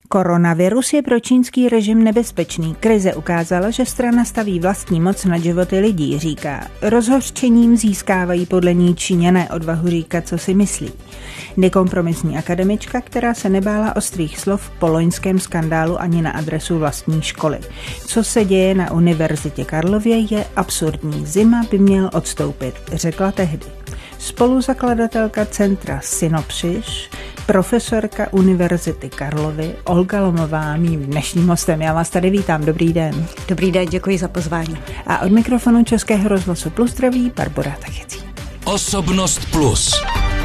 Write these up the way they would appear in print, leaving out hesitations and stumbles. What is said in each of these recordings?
Koronavirus je pro čínský režim nebezpečný. Krize ukázala, že strana staví vlastní moc nad životy lidí, říká. Rozhořčením získávají podle ní Číňané odvahu říkat, co si myslí. Nekompromisní akademička, která se nebála ostrých slov po loňském skandálu ani na adresu vlastní školy. Co se děje na Univerzitě Karlově je absurdní. Zima by měl odstoupit, řekla tehdy. Spoluzakladatelka centra Synopsis, profesorka Univerzity Karlovy Olga Lomová, mým dnešním hostem. Já vás tady vítám. Dobrý den. Dobrý den, děkuji za pozvání. A od mikrofonu Českého rozhlasu Plus zdraví Barbora Tachecí. Osobnost Plus.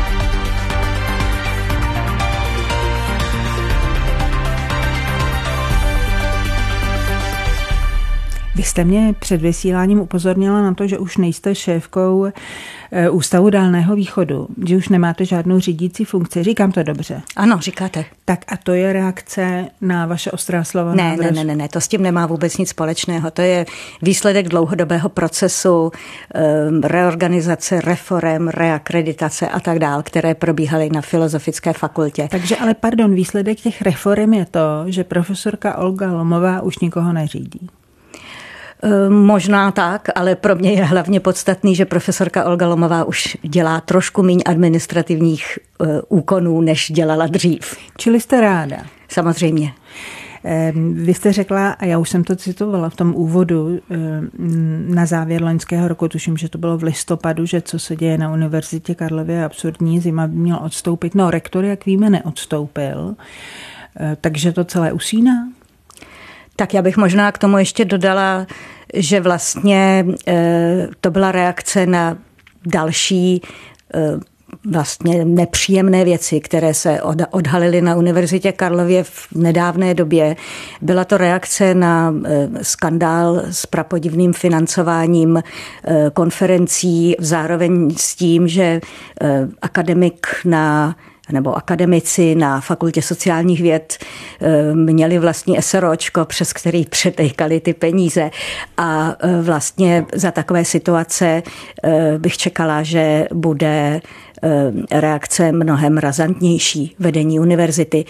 Vy jste mě před vysíláním upozornila na to, že už nejste šéfkou Ústavu Dálného východu, že už nemáte žádnou řídící funkci. Říkám to dobře? Ano, říkáte. Tak a to je reakce na vaše ostrá slova? Ne, to s tím nemá vůbec nic společného. To je výsledek dlouhodobého procesu reorganizace, reforem, reakreditace a tak dál, které probíhaly na Filozofické fakultě. Takže ale pardon, výsledek těch reform je to, že profesorka Olga Lomová už nikoho neřídí. Možná tak, ale pro mě je hlavně podstatný, že profesorka Olga Lomová už dělá trošku méně administrativních úkonů, než dělala dřív. Čili jste ráda? Samozřejmě. Vy jste řekla, a já už jsem to citovala v tom úvodu na závěr loňského roku, tuším, že to bylo v listopadu, že co se děje na Univerzitě Karlově je absurdní, zima by měl odstoupit. No, rektor, jak víme, neodstoupil, takže to celé usíná? Tak já bych možná k tomu ještě dodala, že vlastně to byla reakce na další vlastně nepříjemné věci, které se odhalily na Univerzitě Karlově v nedávné době. Byla to reakce na skandál s prapodivným financováním konferencí, zároveň s tím, že akademici na Fakultě sociálních věd měli vlastní SROčko, přes který přetékali ty peníze. A vlastně za takové situace bych čekala, že bude reakce mnohem razantnější vedení univerzity.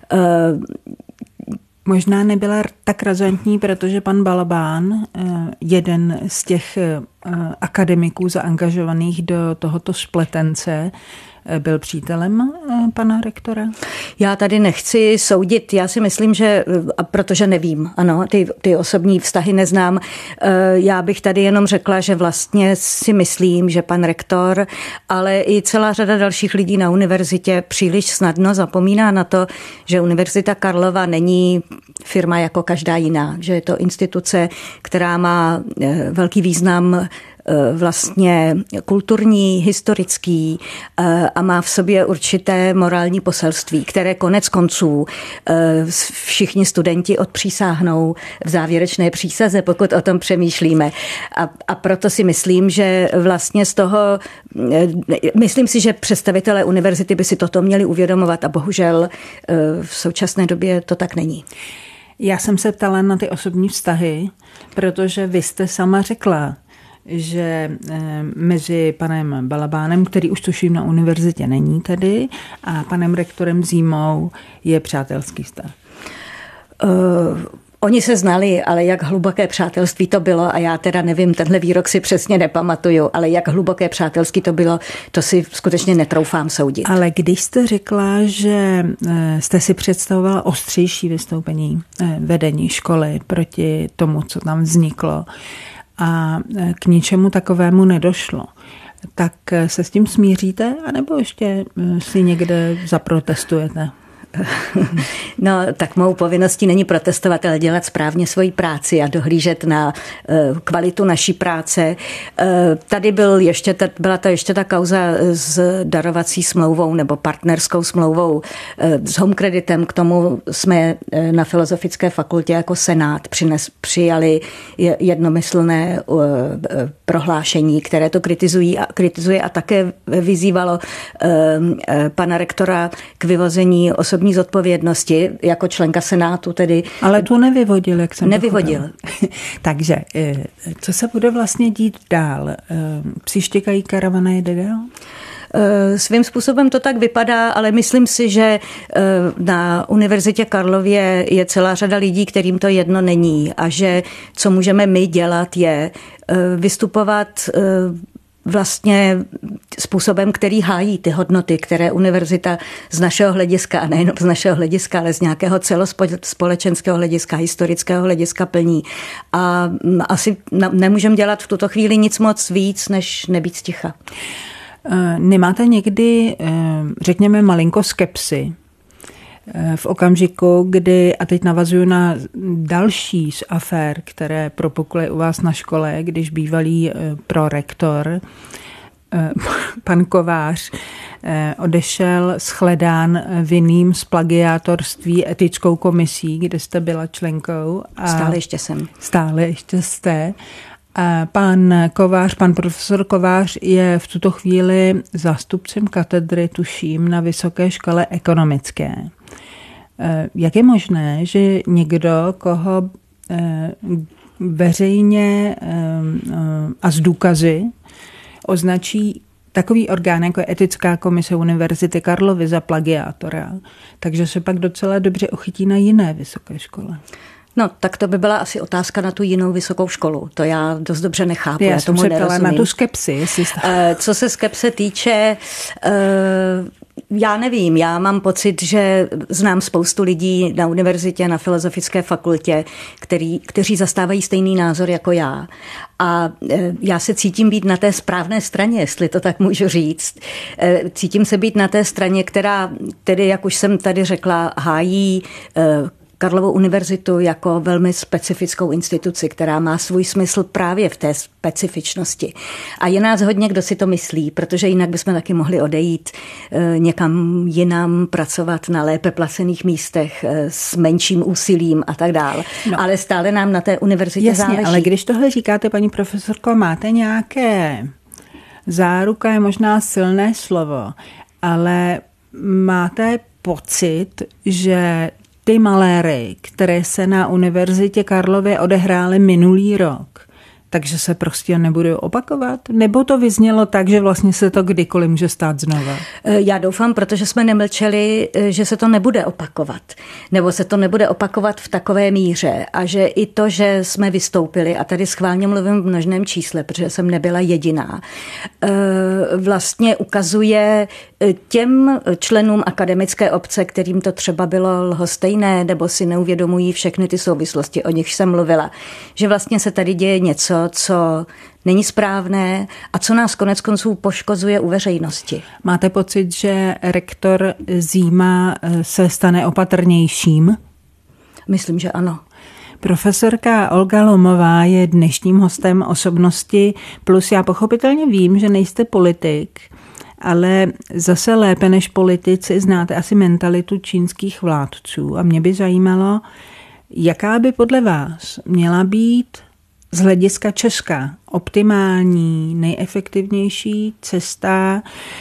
Možná nebyla tak razantní, protože pan Balabán, jeden z těch akademiků zaangažovaných do tohoto spletence, byl přítelem pana rektora? Já tady nechci soudit, já si myslím, že, protože nevím, ano, ty osobní vztahy neznám, já bych tady jenom řekla, že vlastně si myslím, že pan rektor, ale i celá řada dalších lidí na univerzitě příliš snadno zapomíná na to, že Univerzita Karlova není firma jako každá jiná, že je to instituce, která má velký význam vlastně kulturní, historický a má v sobě určité morální poselství, které konec konců všichni studenti odpřísáhnou v závěrečné přísaze, pokud o tom přemýšlíme. A proto si myslím, že vlastně z toho, myslím si, že představitelé univerzity by si toto měli uvědomovat a bohužel v současné době to tak není. Já jsem se ptala na ty osobní vztahy, protože vy jste sama řekla, že mezi panem Balabánem, který už tuším na univerzitě není tady, a panem rektorem Zímou je přátelský vztah. Oni se znali, ale jak hluboké přátelství to bylo, a já teda nevím, tenhle výrok si přesně nepamatuju, ale jak hluboké přátelství to bylo, to si skutečně netroufám soudit. Ale když jste řekla, že jste si představovala ostřejší vystoupení vedení školy proti tomu, co tam vzniklo, a k ničemu takovému nedošlo, tak se s tím smíříte, anebo ještě si někde zaprotestujete? No, tak mou povinností není protestovat, ale dělat správně svoji práci a dohlížet na kvalitu naší práce. Tady byla to ještě ta kauza s darovací smlouvou nebo partnerskou smlouvou s Home Creditem. K tomu jsme na Filozofické fakultě jako senát přijali jednomyslné prohlášení, které to kritizuje a také vyzývalo pana rektora k vyvození osobní zodpovědnosti jako členka senátu tedy. Ale tu nevyvodil, jak jsem nevyvodil. Takže, co se bude vlastně dít dál? Příštěkají karavana jede dál? Svým způsobem to tak vypadá, ale myslím si, že na Univerzitě Karlově je celá řada lidí, kterým to jedno není a že co můžeme my dělat je vystupovat vlastně způsobem, který hájí ty hodnoty, které univerzita z našeho hlediska, a nejenom z našeho hlediska, ale z nějakého celospolečenského hlediska, historického hlediska plní. A asi nemůžeme dělat v tuto chvíli nic moc víc, než nebýt sticha. Nemáte někdy, řekněme, malinko skepsy v okamžiku, kdy, a teď navazuju na další z afér, které propukly u vás na škole, když bývalý prorektor, pan Kovář, odešel shledán vinným z plagiátorství etickou komisí, kde jste byla členkou. A stále ještě jsem. Stále ještě jste. A pan profesor Kovář je v tuto chvíli zástupcem katedry, tuším, na Vysoké škole ekonomické. Jak je možné, že někdo, koho veřejně a z důkazy označí takový orgán, jako je Etická komise Univerzity Karlovy za plagiátora, takže se pak docela dobře ochytí na jiné vysoké škole? No, tak to by byla asi otázka na tu jinou vysokou školu. To já dost dobře nechápu. Já jsem se ptala na tu skepsi. Co se skepse týče, já nevím, já mám pocit, že znám spoustu lidí na univerzitě, na Filozofické fakultě, kteří zastávají stejný názor jako já. A já se cítím být na té správné straně, jestli to tak můžu říct. Cítím se být na té straně, která tedy, jak už jsem tady řekla, hájí Karlovu univerzitu jako velmi specifickou instituci, která má svůj smysl právě v té specifičnosti. A je nás hodně, kdo si to myslí, protože jinak bychom taky mohli odejít někam jinam, pracovat na lépe placených místech s menším úsilím a tak dále. No. Ale stále nám na té univerzitě záleží. Ale když tohle říkáte, paní profesorko, máte nějaké záruka, je možná silné slovo, ale máte pocit, že ty maléry, které se na Univerzitě Karlově odehrály minulý rok, takže se prostě nebudou opakovat? Nebo to vyznělo tak, že vlastně se to kdykoliv může stát znova? Já doufám, protože jsme nemlčeli, že se to nebude opakovat. Nebo se to nebude opakovat v takové míře. A že i to, že jsme vystoupili, a tady schválně mluvím v množném čísle, protože jsem nebyla jediná, vlastně ukazuje těm členům akademické obce, kterým to třeba bylo lhostejné, nebo si neuvědomují všechny ty souvislosti, o nich jsem mluvila, že vlastně se tady děje něco, co není správné a co nás koneckonců poškozuje u veřejnosti. Máte pocit, že rektor Zíma se stane opatrnějším? Myslím, že ano. Profesorka Olga Lomová je dnešním hostem Osobnosti plus. Já pochopitelně vím, že nejste politik, ale zase lépe než politici znáte asi mentalitu čínských vládců. A mě by zajímalo, jaká by podle vás měla být z hlediska Česka optimální, nejefektivnější cesta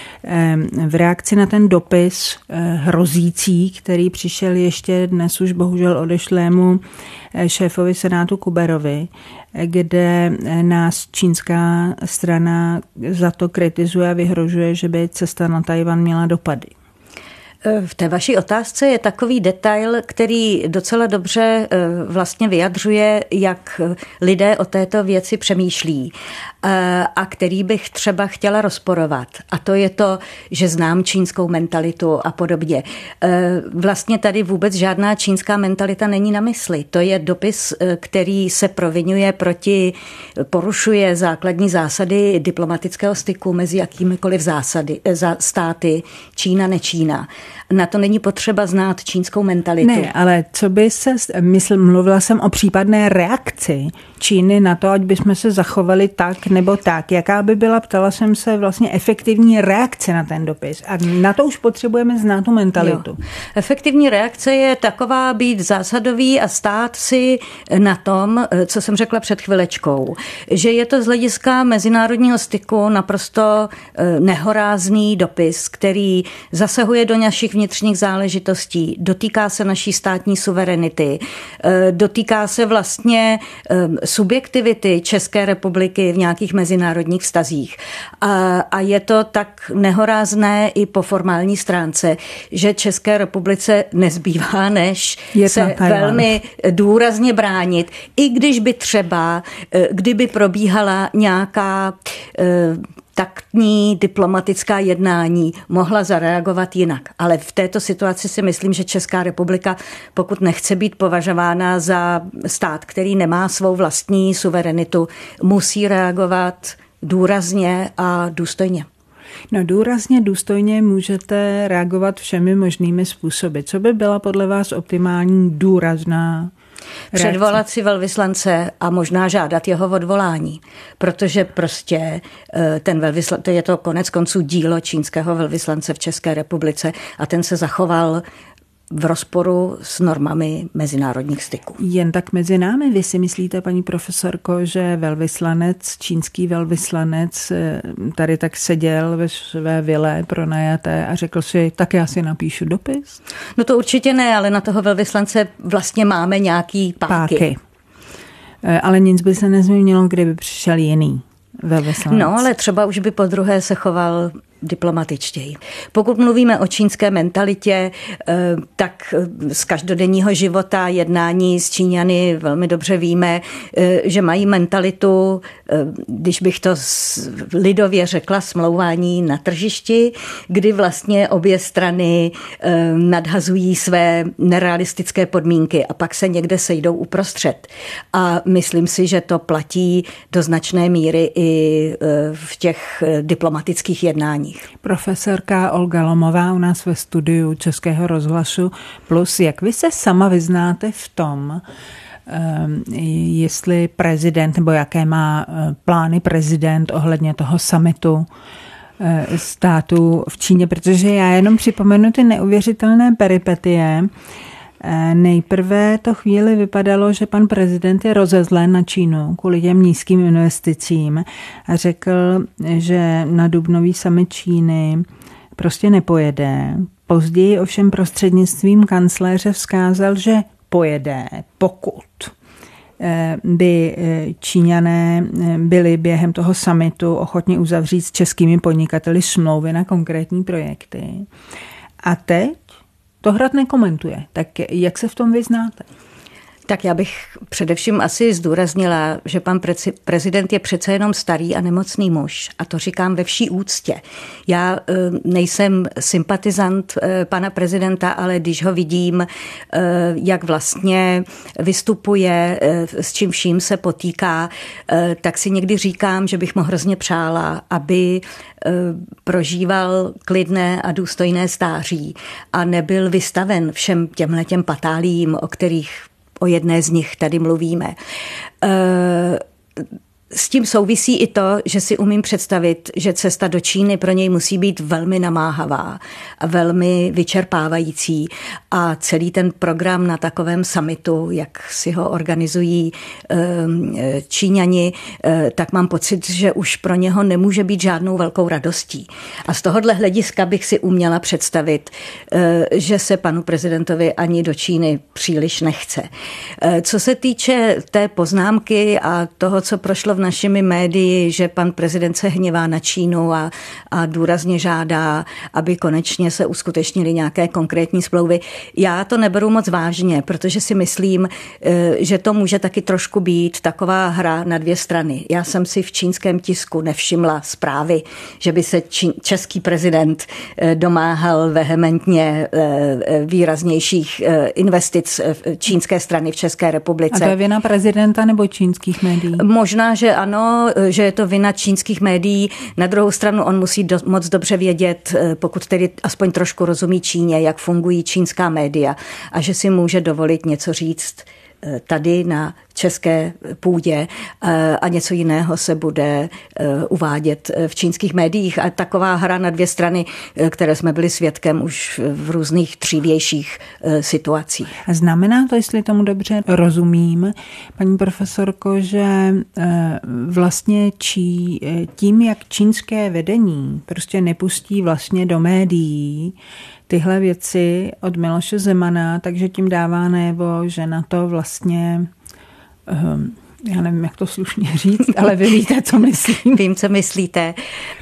v reakci na ten dopis hrozící, který přišel ještě dnes už bohužel odešlému šéfovi Senátu Kuberovi, kde nás čínská strana za to kritizuje a vyhrožuje, že by cesta na Tchaj-wan měla dopady. V té vaší otázce je takový detail, který docela dobře vlastně vyjadřuje, jak lidé o této věci přemýšlí a který bych třeba chtěla rozporovat. A to je to, že znám čínskou mentalitu a podobně. Vlastně tady vůbec žádná čínská mentalita není na mysli. To je dopis, který se provinuje porušuje základní zásady diplomatického styku mezi jakýmikoliv státy, Čína, nečína. Na to není potřeba znát čínskou mentalitu. Ne, ale co by se, mluvila jsem o případné reakci Číny na to, ať bychom se zachovali tak nebo tak. Jaká by byla, ptala jsem se, vlastně efektivní reakce na ten dopis. A na to už potřebujeme znát tu mentalitu. Jo. Efektivní reakce je taková být zásadový a stát si na tom, co jsem řekla před chvilečkou. Že je to z hlediska mezinárodního styku naprosto nehorázný dopis, který zasahuje do našich vnitřních záležitostí, dotýká se naší státní suverenity, dotýká se vlastně subjektivity České republiky v nějakých mezinárodních vztazích. A je to tak nehorázné i po formální stránce, že České republice nezbývá, než se velmi důrazně bránit, i když by třeba, kdyby probíhala nějaká taktní diplomatická jednání, mohla zareagovat jinak. Ale v této situaci si myslím, že Česká republika, pokud nechce být považována za stát, který nemá svou vlastní suverenitu, musí reagovat důrazně a důstojně. No důrazně, důstojně můžete reagovat všemi možnými způsoby. Co by byla podle vás optimální důrazná reakce? Předvolat si velvyslance a možná žádat jeho odvolání, protože prostě ten velvyslanec, to je to konec konců dílo čínského velvyslance v České republice a ten se zachoval v rozporu s normami mezinárodních styků. Jen tak mezi námi, vy si myslíte, paní profesorko, že čínský velvyslanec tady tak seděl ve své vile pronajaté a řekl si, tak já si napíšu dopis? No to určitě ne, ale na toho velvyslance vlastně máme nějaký páky. Ale nic by se nezměnilo, kdyby přišel jiný velvyslanec. No, ale třeba už by podruhé se choval diplomatičtěji. Pokud mluvíme o čínské mentalitě, tak z každodenního života jednání s Číňany velmi dobře víme, že mají mentalitu, když bych to lidově řekla, smlouvání na tržišti, kdy vlastně obě strany nadhazují své nerealistické podmínky a pak se někde sejdou uprostřed. A myslím si, že to platí do značné míry i v těch diplomatických jednáních. Profesorka Olga Lomová u nás ve studiu Českého rozhlasu Plus. Jak vy se sama vyznáte v tom, jestli prezident, nebo jaké má plány prezident ohledně toho summitu států v Číně, protože já jenom připomenu ty neuvěřitelné peripetie. Nejprve to chvíli vypadalo, že pan prezident je rozezlen na Čínu kvůli těm nízkým investicím a řekl, že na dubnový summit Číny prostě nepojede. Později ovšem prostřednictvím kancléře vzkázal, že pojede, pokud by Číňané byli během toho summitu ochotni uzavřít s českými podnikateli smlouvy na konkrétní projekty. A teď to hrad nekomentuje. Tak jak se v tom vyznáte? Tak já bych především asi zdůraznila, že pan prezident je přece jenom starý a nemocný muž. A to říkám ve vší úctě. Já nejsem sympatizant pana prezidenta, ale když ho vidím, jak vlastně vystupuje, s čím vším se potýká, tak si někdy říkám, že bych mu hrozně přála, aby prožíval klidné a důstojné stáří a nebyl vystaven všem těmhletěm patáliím, o jedné z nich tady mluvíme. S tím souvisí i to, že si umím představit, že cesta do Číny pro něj musí být velmi namáhavá a velmi vyčerpávající a celý ten program na takovém summitu, jak si ho organizují Číňani, tak mám pocit, že už pro něho nemůže být žádnou velkou radostí. A z tohohle hlediska bych si uměla představit, že se panu prezidentovi ani do Číny příliš nechce. Co se týče té poznámky a toho, co prošlo v našimi médii, že pan prezident se hněvá na Čínu a důrazně žádá, aby konečně se uskutečnily nějaké konkrétní smlouvy. Já to neberu moc vážně, protože si myslím, že to může taky trošku být taková hra na dvě strany. Já jsem si v čínském tisku nevšimla zprávy, že by se český prezident domáhal vehementně výraznějších investic čínské strany v České republice. A to je vina prezidenta nebo čínských médií? Možná, že ano, že je to vina čínských médií. Na druhou stranu on musí moc dobře vědět, pokud tedy aspoň trošku rozumí Číně, jak fungují čínská média a že si může dovolit něco říct tady na české půdě a něco jiného se bude uvádět v čínských médiích. A taková hra na dvě strany, které jsme byli svědkem už v různých dřívějších situacích. A znamená to, jestli tomu dobře rozumím, paní profesorko, že vlastně tím, jak čínské vedení prostě nepustí vlastně do médií tyhle věci od Miloše Zemana, takže tím dává najevo, že na to vlastně... já nevím, jak to slušně říct, ale vy víte, co myslím. Vím, co myslíte.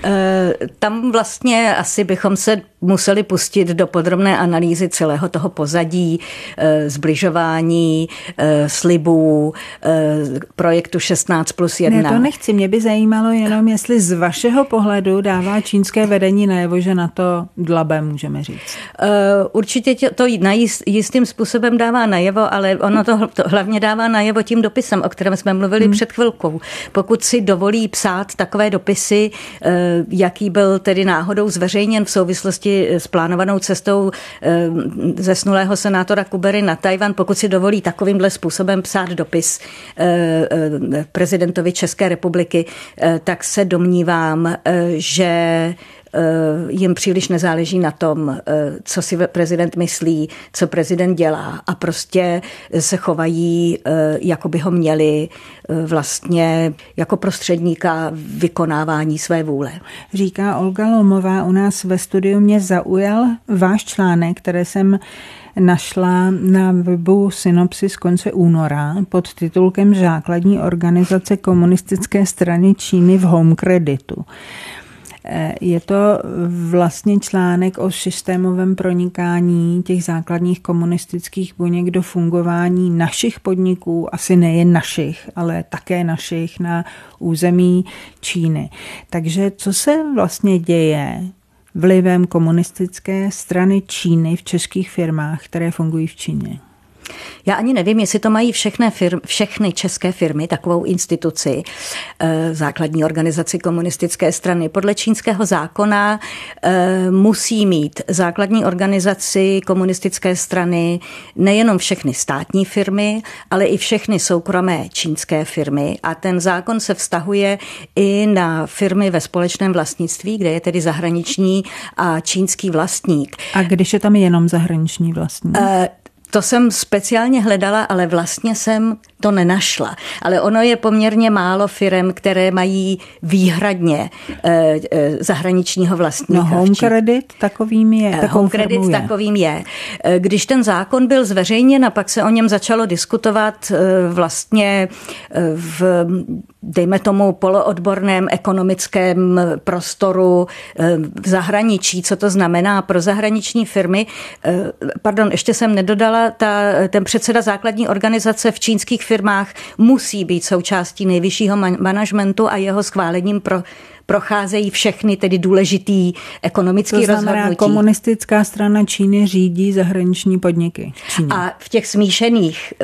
Tam vlastně asi bychom se museli pustit do podrobné analýzy celého toho pozadí, zbližování, slibů, projektu 16+1. Ne, to nechci. Mě by zajímalo jenom, jestli z vašeho pohledu dává čínské vedení najevo, že na to dlabe, můžeme říct. Určitě to jistým způsobem dává najevo, ale ono to hlavně dává najevo tím dopisem, o kterém jsme mluvili před chvilkou. Pokud si dovolí psát takové dopisy, jaký byl tedy náhodou zveřejněn v souvislosti s plánovanou cestou zesnulého senátora Kubery na Tajvan, pokud si dovolí takovýmhle způsobem psát dopis prezidentovi České republiky, tak se domnívám, že jim příliš nezáleží na tom, co si prezident myslí, co prezident dělá a prostě se chovají, jako by ho měli vlastně jako prostředníka vykonávání své vůle. Říká Olga Lomová u nás ve studiu. Mě zaujal váš článek, který jsem našla na webu Synopsis z konce února pod titulkem Základní organizace komunistické strany Číny v Home Creditu. Je to vlastně článek o systémovém pronikání těch základních komunistických buněk do fungování našich podniků, asi nejen našich, ale také našich na území Číny. Takže co se vlastně děje vlivem komunistické strany Číny v českých firmách, které fungují v Číně? Já ani nevím, jestli to mají všechny české firmy, takovou instituci, základní organizaci komunistické strany. Podle čínského zákona musí mít základní organizaci komunistické strany nejenom všechny státní firmy, ale i všechny soukromé čínské firmy. A ten zákon se vztahuje i na firmy ve společném vlastnictví, kde je tedy zahraniční a čínský vlastník. A když je tam jenom zahraniční vlastník? To jsem speciálně hledala, ale vlastně jsem to nenašla. Ale ono je poměrně málo firem, které mají výhradně zahraničního vlastníka. No Home Credit takovým je. Home Credit takovým je. Když ten zákon byl zveřejněn a pak se o něm začalo diskutovat vlastně v, dejme tomu, poloodborném ekonomickém prostoru v zahraničí, co to znamená pro zahraniční firmy. Pardon, ještě jsem nedodala, ten předseda základní organizace v čínských firmách musí být součástí nejvyššího managementu a jeho schválením procházejí všechny tedy důležitý ekonomický rozhodnutí. To znamená, komunistická strana Číny řídí zahraniční podniky. A v těch smíšených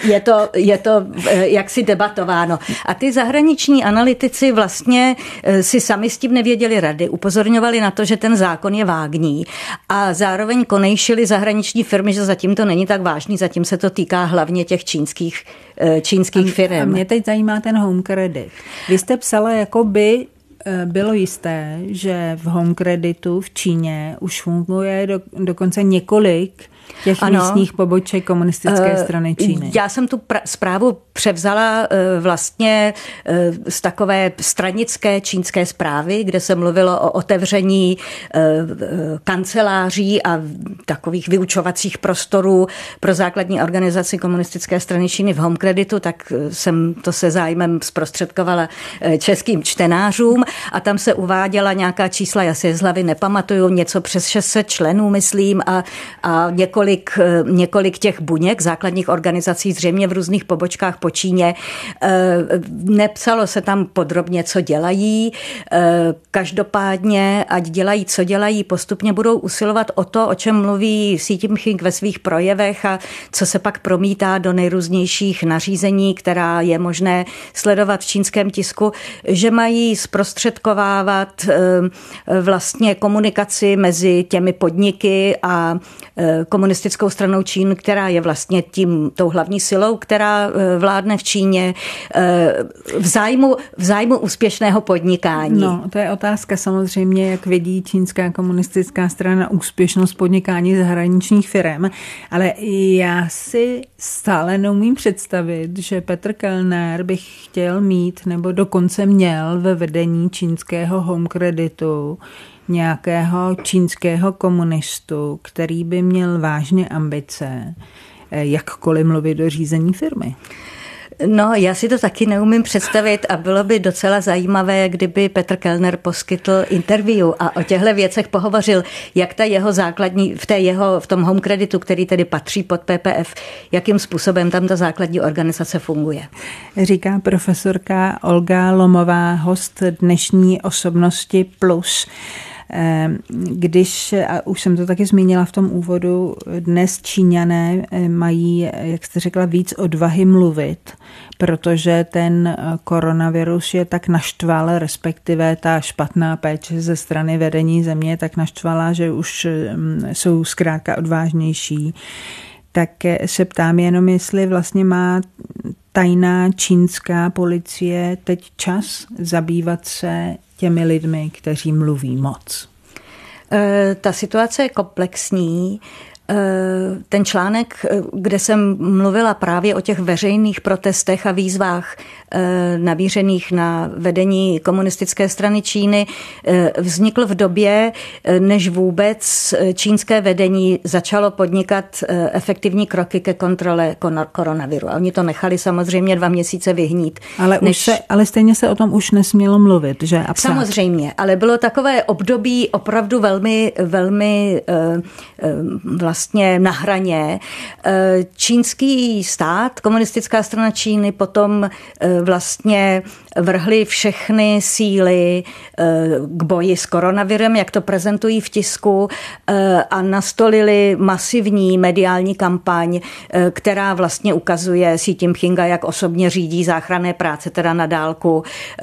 je to jaksi debatováno. A ty zahraniční analytici vlastně si sami s tím nevěděli rady. Upozorňovali na to, že ten zákon je vágní a zároveň konejšili zahraniční firmy, že zatím to není tak vážný, zatím se to týká hlavně těch čínských firm. A mě teď zajímá ten Home Credit. Vy jste psala, jakoby bylo jisté, že v Home Creditu v Číně už funguje dokonce několik těch místních poboček komunistické strany Číny. Já jsem tu zprávu převzala vlastně z takové stranické čínské zprávy, kde se mluvilo o otevření kanceláří a takových vyučovacích prostorů pro základní organizaci komunistické strany Číny v Home Creditu, tak jsem to se zájmem zprostředkovala českým čtenářům a tam se uváděla nějaká čísla, já si je z hlavy nepamatuju, něco přes 600 členů, myslím, a několik těch buněk, základních organizací, zřejmě v různých pobočkách po Číně. Nepsalo se tam podrobně, co dělají. Každopádně, ať dělají, co dělají, postupně budou usilovat o to, o čem mluví Xi Jinping ve svých projevech a co se pak promítá do nejrůznějších nařízení, která je možné sledovat v čínském tisku, že mají zprostředkovávat vlastně komunikaci mezi těmi podniky a komunistickou stranou Číny, která je vlastně tou hlavní silou, která vládne v Číně v zájmu úspěšného podnikání. No, to je otázka samozřejmě, jak vidí čínská komunistická strana úspěšnost podnikání zahraničních firem, ale já si stále neumím představit, že Petr Kellner by chtěl mít nebo dokonce měl ve vedení čínského Home Creditu nějakého čínského komunistu, který by měl vážně ambice jakkoliv mluvit do řízení firmy? No, já si to taky neumím představit a bylo by docela zajímavé, kdyby Petr Kellner poskytl interview a o těchto věcech pohovořil, jak ta jeho základní, v tom home creditu, který tedy patří pod PPF, jakým způsobem tam ta základní organizace funguje. Říká profesorka Olga Lomová, host dnešní Osobnosti Plus. Když, a už jsem to taky zmínila v tom úvodu, dnes Číňané mají, jak jste řekla, víc odvahy mluvit, protože ten koronavirus je tak naštval, respektive ta špatná péče ze strany vedení země tak naštvala, že už jsou zkrátka odvážnější. Tak se ptám jenom, jestli vlastně má tajná čínská policie teď čas zabývat se těmi lidmi, kteří mluví moc. Ta situace je komplexní. Ten článek, kde jsem mluvila právě o těch veřejných protestech a výzvách namířených na vedení komunistické strany Číny, vznikl v době, než vůbec čínské vedení začalo podnikat efektivní kroky ke kontrole koronaviru. A oni to nechali samozřejmě 2 měsíce vyhnít. Ale stejně se o tom už nesmělo mluvit, že? A samozřejmě, ale bylo takové období opravdu velmi, velmi vlastně na hraně. Čínský stát, komunistická strana Číny potom vlastně vrhli všechny síly k boji s koronavirem, jak to prezentují v tisku, a nastolili masivní mediální kampaň, která vlastně ukazuje Xi Jinpinga, jak osobně řídí záchranné práce, teda na dálku,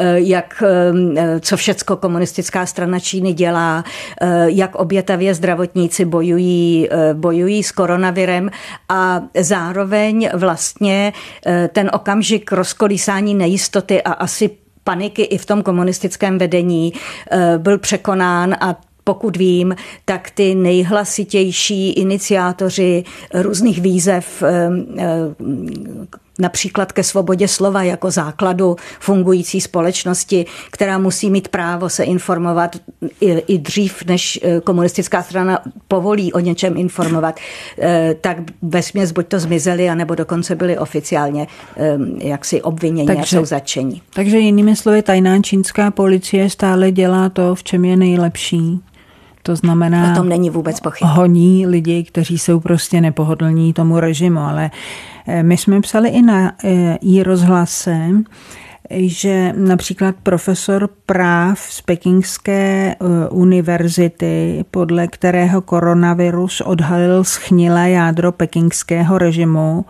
co všecko komunistická strana Číny dělá, jak obětavě zdravotníci bojují s koronavirem a zároveň vlastně ten okamžik rozkolísání nejistoty a asi paniky i v tom komunistickém vedení byl překonán a pokud vím, tak ty nejhlasitější iniciátoři různých výzev, například ke svobodě slova jako základu fungující společnosti, která musí mít právo se informovat i dřív, než komunistická strana povolí o něčem informovat, tak vesměs buď to zmizeli, anebo dokonce byli oficiálně jaksi obviněni a jsou zatčeni. Takže jinými slovy, tajná čínská policie stále dělá to, v čem je nejlepší. To znamená, o tom není vůbec pochyb. Honí lidi, kteří jsou prostě nepohodlní tomu režimu, ale my jsme psali i na iRozhlase, že například profesor práv z Pekingské univerzity, podle kterého koronavirus odhalil schnilé jádro pekingského režimu,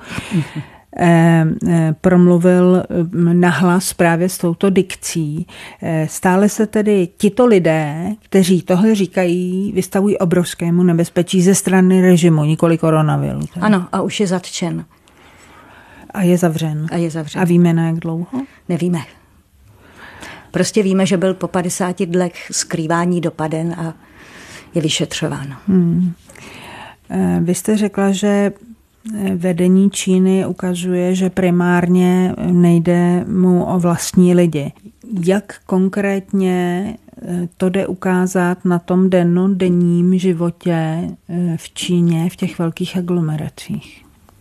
promluvil nahlas právě s touto dikcí. Stále se tedy tito lidé, kteří tohle říkají, vystavují obrovskému nebezpečí ze strany režimu, nikoli koronaviru. Ano, a už je zatčen. A je zavřen. A víme, na jak dlouho? Nevíme. Prostě víme, že byl po 50 dlech skrývání dopaden a je vyšetřován. Vy jste řekla, že vedení Číny ukazuje, že primárně nejde mu o vlastní lidi. Jak konkrétně to jde ukázat na tom denním životě v Číně, v těch velkých aglomeracích?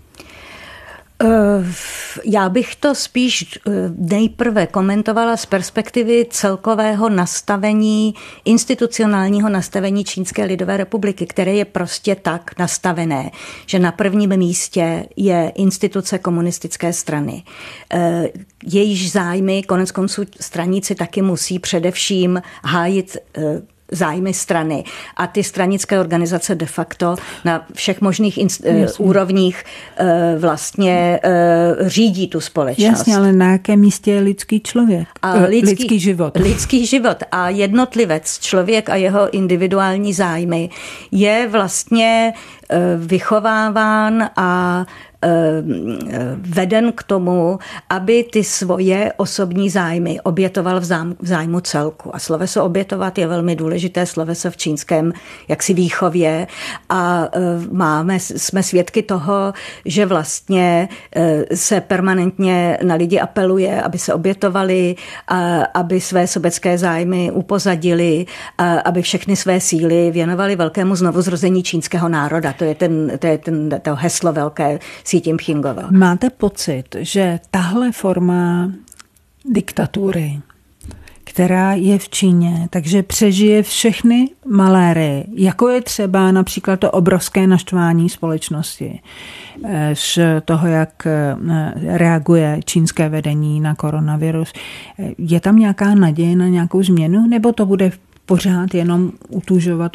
Já bych to spíš nejprve komentovala z perspektivy celkového nastavení, institucionálního nastavení Čínské lidové republiky, které je prostě tak nastavené, že na prvním místě je instituce komunistické strany. Jejíž zájmy, koneckonců straníci taky musí především hájit zájmy strany. A ty stranické organizace de facto na všech možných úrovních vlastně řídí tu společnost. Jasně, ale na jakém místě je lidský člověk? Lidský život. Lidský život a jednotlivec, člověk a jeho individuální zájmy je vlastně vychováván a veden k tomu, aby ty svoje osobní zájmy obětoval v zájmu celku. A sloveso obětovat je velmi důležité sloveso v čínském jaksi výchově a jsme svědky toho, že vlastně se permanentně na lidi apeluje, aby se obětovali, aby své sobecké zájmy upozadili, aby všechny své síly věnovali velkému znovuzrození čínského národa. To je to heslo velké Xi Jinpingova. Máte pocit, že tahle forma diktatury, která je v Číně, takže přežije všechny maléry, jako je třeba například to obrovské naštvání společnosti z toho, jak reaguje čínské vedení na koronavirus. Je tam nějaká naděje na nějakou změnu, nebo to bude pořád jenom utužovat?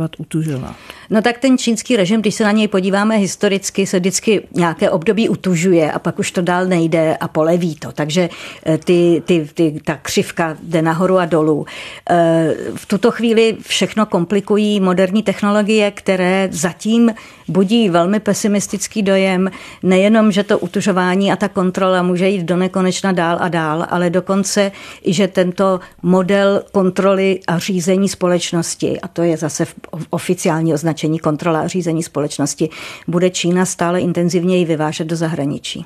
No tak ten čínský režim, když se na něj podíváme historicky, se vždycky nějaké období utužuje a pak už to dál nejde a poleví to. Takže ta křivka jde nahoru a dolů. V tuto chvíli všechno komplikují moderní technologie, které zatím budí velmi pesimistický dojem. Nejenom, že to utužování a ta kontrola může jít do nekonečna dál a dál, ale dokonce i, že tento model kontroly a řízení společnosti, a to je zase oficiální označení kontrola a řízení společnosti, bude Čína stále intenzivněji vyvážet do zahraničí.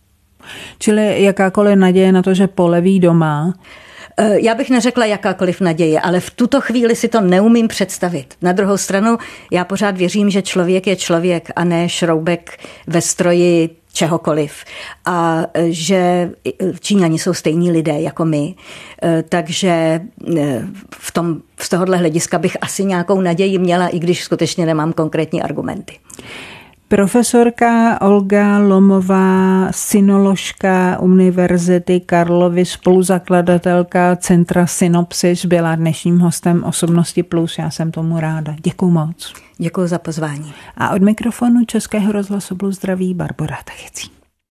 Čili jakákoliv naděje na to, že poleví doma? Já bych neřekla jakákoliv naděje, ale v tuto chvíli si to neumím představit. Na druhou stranu, já pořád věřím, že člověk je člověk a ne šroubek ve stroji čehokoliv. A že Číňani jsou stejní lidé jako my. Takže z tohohle hlediska bych asi nějakou naději měla, i když skutečně nemám konkrétní argumenty. Profesorka Olga Lomová, synoložka Univerzity Karlovy, spoluzakladatelka Centra Synopsis, byla dnešním hostem Osobnosti Plus. Já jsem tomu ráda. Děkuju moc. Děkuju za pozvání. A od mikrofonu Českého rozhlasu Plus zdraví Barbora Tachecí.